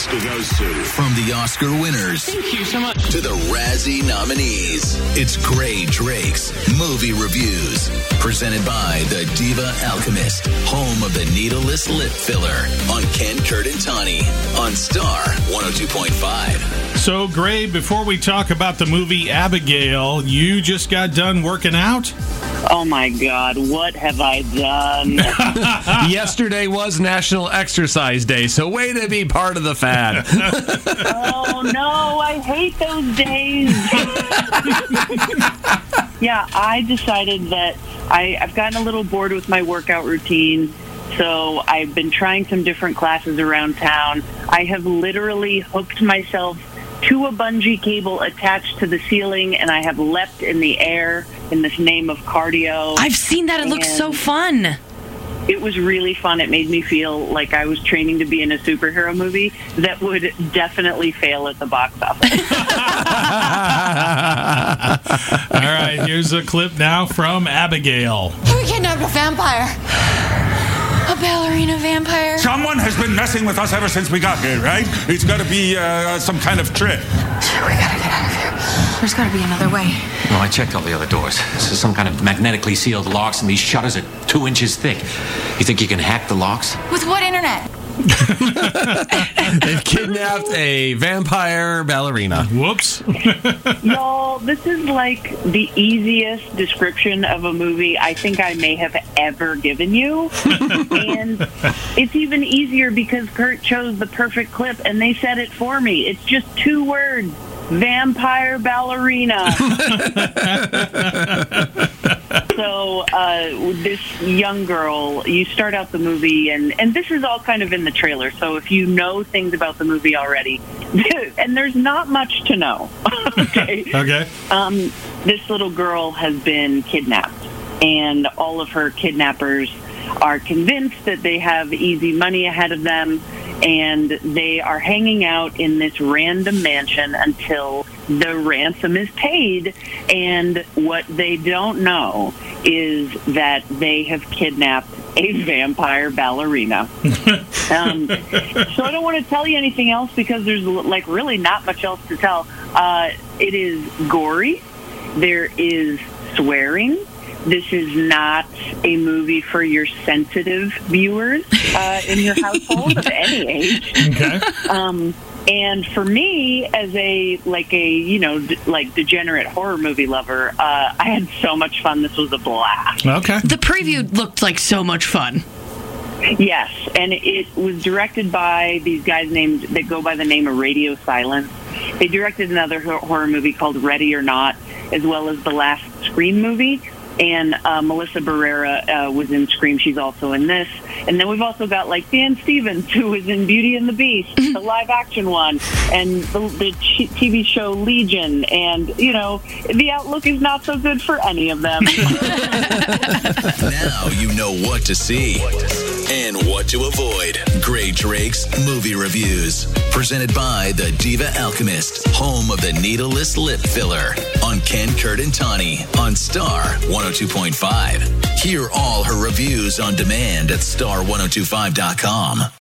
Oscar goes to. From the Oscar winners. Thank you so much. To the Razzie nominees. It's Gray Drake's Movie Reviews. Presented by the Diva Alchemist. Home of the needleless lip filler. On Ken, Kurt, and Tani. On Star 102.5. So, Gray, before we talk about the movie Abigail, you just got done working out? Oh, my God. What have I done? Yesterday was National Exercise Day, so way to be part of the fad. Oh, no. I hate those days. Yeah, I decided that I've gotten a little bored with my workout routine, so I've been trying some different classes around town. I have literally hooked myself to a bungee cable attached to the ceiling, and I have leapt in the air in this name of cardio. I've seen that. It looks so fun. It was really fun. It made me feel like I was training to be in a superhero movie that would definitely fail at the box office. All right, here's a clip now from Abigail. We kidnapped a vampire. A ballerina vampire. Someone has been messing with us ever since we got here, right? It's got to be some kind of trick. We gotta get out of here. There's gotta be another way. No, I checked all the other doors. This is some kind of magnetically sealed locks, and these shutters are 2 inches thick. You think you can hack the locks? With what internet? They've kidnapped a vampire ballerina. Whoops. Y'all, this is like the easiest description of a movie I think I may have ever given you. And it's even easier because Kurt chose the perfect clip and they said it for me. It's just 2 words. Vampire ballerina. So this young girl, you start out the movie, and this is all kind of in the trailer, so if you know things about the movie already, and there's not much to know, okay? Okay. This little girl has been kidnapped, and all of her kidnappers are convinced that they have easy money ahead of them, and they are hanging out in this random mansion until the ransom is paid. And what they don't know is that they have kidnapped a vampire ballerina. So I don't want to tell you anything else because there's like really not much else to tell. It is gory. There is swearing. This is not a movie for your sensitive viewers in your household of any age. Okay. And for me, as a degenerate horror movie lover, I had so much fun. This was a blast. Okay. The preview looked like so much fun. Yes, and it was directed by these guys that go by the name of Radio Silence. They directed another horror movie called Ready or Not, as well as the last Scream movie. And Melissa Barrera was in Scream. She's also in this. And then we've also got, like, Dan Stevens, who was in Beauty and the Beast, the live-action one, and the TV show Legion. And, you know, the outlook is not so good for any of them. Now you know what to see and what to avoid. Gray Drake's Movie Reviews. Presented by the Diva Alchemist. Home of the needleless lip filler. On Ken, Kurt, and Tani. On Star 102.5. Hear all her reviews on demand at star1025.com.